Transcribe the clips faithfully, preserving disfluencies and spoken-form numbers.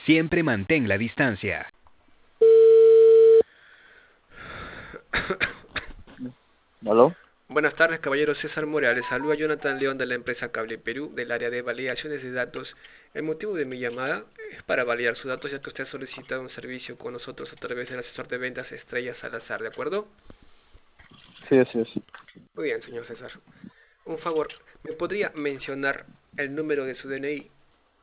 Siempre mantén la distancia. ¿Aló? Buenas tardes, caballero César Morales. Saluda a Jonathan León de la empresa Cable Perú, del área de validaciones de datos. El motivo de mi llamada es para validar sus datos, ya que usted ha solicitado un servicio con nosotros a través del asesor de ventas Estrella Salazar, ¿de acuerdo? Sí, así es. Muy bien, señor César. Un favor, ¿me podría mencionar el número de su D N I?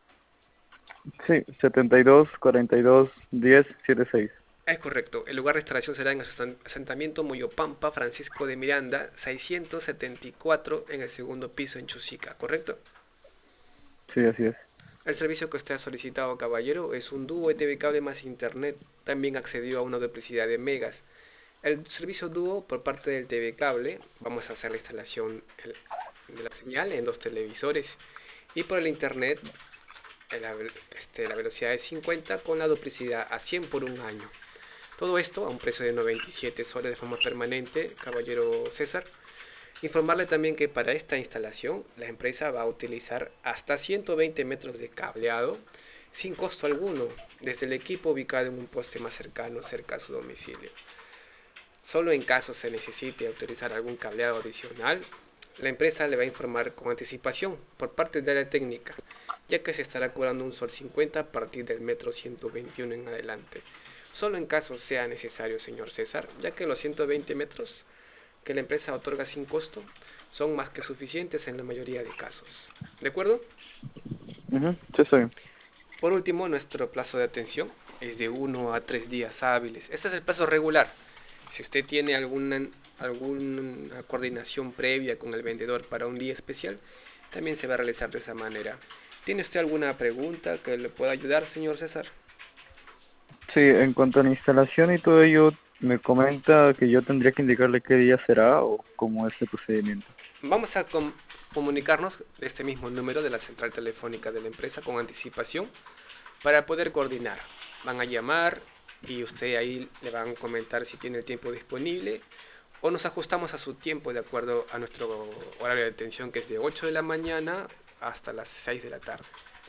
Sí, setenta y dos, cuarenta y dos, diez, setenta y seis. Es correcto. El lugar de instalación será en el asen- asentamiento Moyopampa, Francisco de Miranda, seiscientos setenta y cuatro en el segundo piso en Chusica, ¿correcto? Sí, así es. El servicio que usted ha solicitado, caballero, es un dúo de T V cable más internet. También accedió a una duplicidad de megas. El servicio dúo por parte del T V cable, vamos a hacer la instalación de la señal en dos televisores. Y por el internet, la, este, la velocidad es cincuenta con la duplicidad a cien por un año. Todo esto a un precio de noventa y siete soles de forma permanente, caballero César. Informarle también que para esta instalación la empresa va a utilizar hasta ciento veinte metros de cableado sin costo alguno desde el equipo ubicado en un poste más cercano cerca a su domicilio. Solo en caso se necesite utilizar algún cableado adicional, la empresa le va a informar con anticipación por parte de la técnica, ya que se estará cobrando un sol cincuenta a partir del metro ciento veintiuno en adelante. Solo en caso sea necesario, señor César, ya que los ciento veinte metros que la empresa otorga sin costo son más que suficientes en la mayoría de casos. ¿De acuerdo? Ujú, sí, está bien. Por último, nuestro plazo de atención es de uno a tres días hábiles. Este es el plazo regular. Si usted tiene alguna, alguna coordinación previa con el vendedor para un día especial, también se va a realizar de esa manera. ¿Tiene usted alguna pregunta que le pueda ayudar, señor César? Sí, en cuanto a la instalación y todo ello, me comenta que yo tendría que indicarle qué día será o cómo es el procedimiento. Vamos a com- comunicarnos de este mismo número de la central telefónica de la empresa con anticipación para poder coordinar. Van a llamar y usted ahí le van a comentar si tiene el tiempo disponible o nos ajustamos a su tiempo de acuerdo a nuestro horario de atención, que es de ocho de la mañana hasta las seis de la tarde.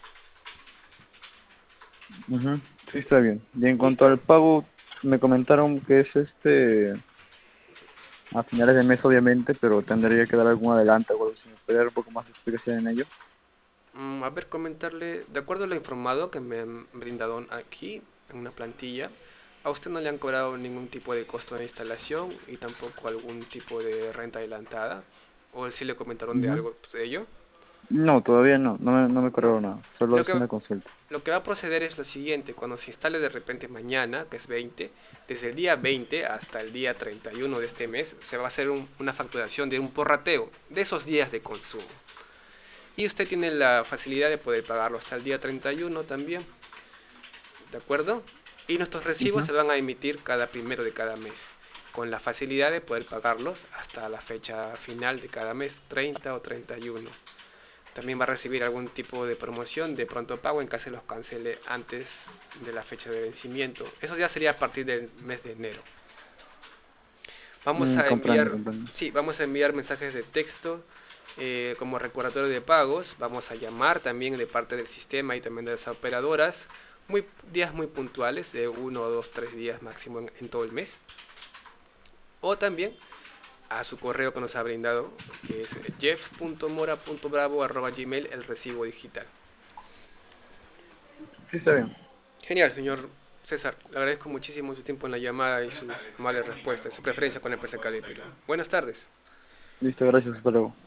Ujú, sí, está bien. Y en cuanto Listo. al pago, me comentaron que es este a finales de mes, obviamente, pero tendría que dar algún adelanto o algo. Si me puede dar un poco más de explicación en ello. Mm, a ver, comentarle, de acuerdo a lo informado que me han brindado aquí en una plantilla, a usted no le han cobrado ningún tipo de costo de instalación y tampoco algún tipo de renta adelantada. ¿O si le comentaron de Ujú. algo de ello? No, todavía no, no me, no me No. cobraron nada, solo Lo es que, una consulta. lo que va a proceder es lo siguiente: cuando se instale de repente mañana, que es veinte, desde el día veinte hasta el día treinta y uno de este mes, se va a hacer un- una facturación de un porrateo de esos días de consumo. Y usted tiene la facilidad de poder pagarlo hasta el día treinta y uno también, ¿de acuerdo? Y nuestros recibos Ujú. se van a emitir cada primero de cada mes, con la facilidad de poder pagarlos hasta la fecha final de cada mes, treinta o treinta y uno. También va a recibir algún tipo de promoción de pronto pago en caso los cancele antes de la fecha de vencimiento. Eso ya sería a partir del mes de enero. Vamos Mm, a comprendo, enviar, comprendo. sí, vamos a enviar mensajes de texto eh, como recordatorio de pagos. Vamos a llamar también de parte del sistema y también de las operadoras. Muy, días muy puntuales, de uno, dos, tres días máximo en, en todo el mes. O también a su correo que nos ha brindado, que es jeff punto mora punto bravo arroba gmail, el recibo digital. Sí, está bien. Genial, señor César. Le agradezco muchísimo su tiempo en la llamada y su amable respuesta, su preferencia con la empresa Cali Perú. Buenas tardes. Listo, gracias, hasta luego.